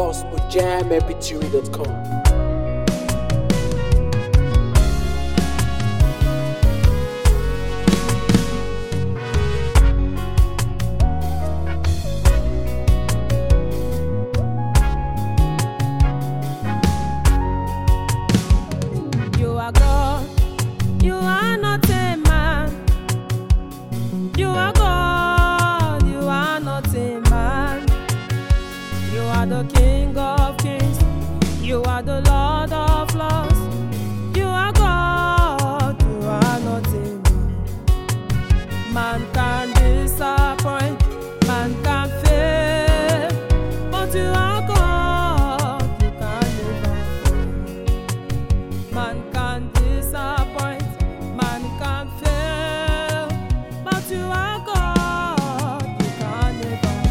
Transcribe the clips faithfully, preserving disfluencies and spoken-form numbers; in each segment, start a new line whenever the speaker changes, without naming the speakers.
gospel jam m p three dot com.
You are God, you are not a man. You are God, you are not a man. You are the King of kings, you are the Lord of lords. You are God, you are not a man. Man can disappoint, man can fail, but you are God, you can never fail. Man can disappoint, man can fail, but you are God, you can never fail.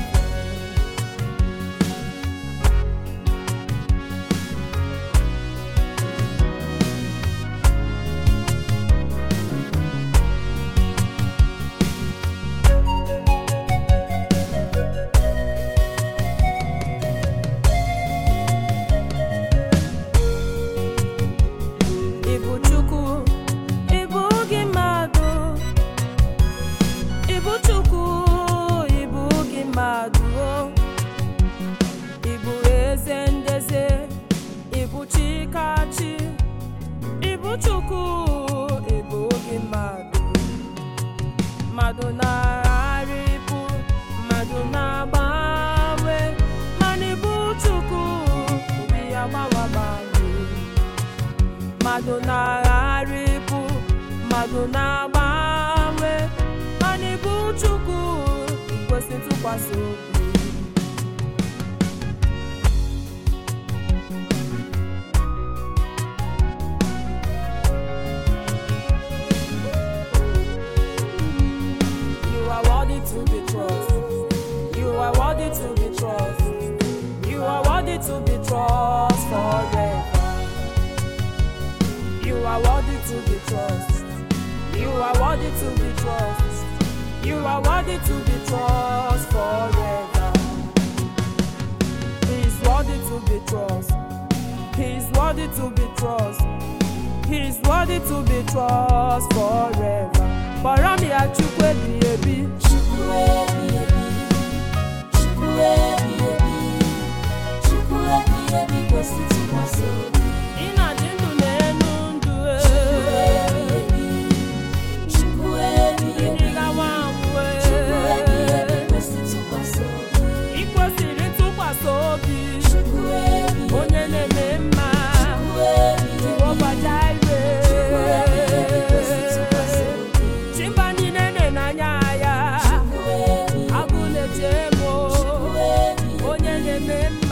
Ibu Chukwu, Ibu gị mmadụ. Ibu Chukwu, Ibu gị mmadụ. Ibu eze ndeze, Ibu chikachi. Ibu Chukwu, Ibu gị mmadụ. Mmadụ na-arịpụ, mmadụ na-agbanwe, mana Ibu Chukwu, obi ya gbanwe agbanwe. Mmadụ na-arịpụ, mmadụ na-agbanwe, mana Ibu Chukwu ikwesị ntụkwasị obi. You are worthy to be trusted. You are worthy to be trusted. You are worthy to be trusted forever. You are worthy to be trusted. You are worthy to be trusted. You are worthy to be trusted forever. He is worthy to be trusted. He is worthy to be trusted. He is worthy to be trusted forever. Barami Chukwu ebi ebi.
Chukwu ebi ebi, Chukwu ebi ebi, Chukwu ebi ebi kwesị ntụkwasị obi.
Ị na-adị ndụ n'elu ndụ e.
Chukwu ebi ebi,
Ị gawa anwụ e.
Chukwu ebi ebi kwesị ntụkwasị obi.
Ị kwesịrị ntụkwasị obi.
Chukwu ebi ebi,
Onye na-eme mma.
Chukwu ebi ebi,
Jehova Jireh.
Chukwu ebi ebi kwesị ntụkwasị obi.
Chimba niile na-enanya ya.
Chukwu ebi ebi,
Agụ na-eche emo.
Chukwu ebi ebi,
Onye na-eme mma.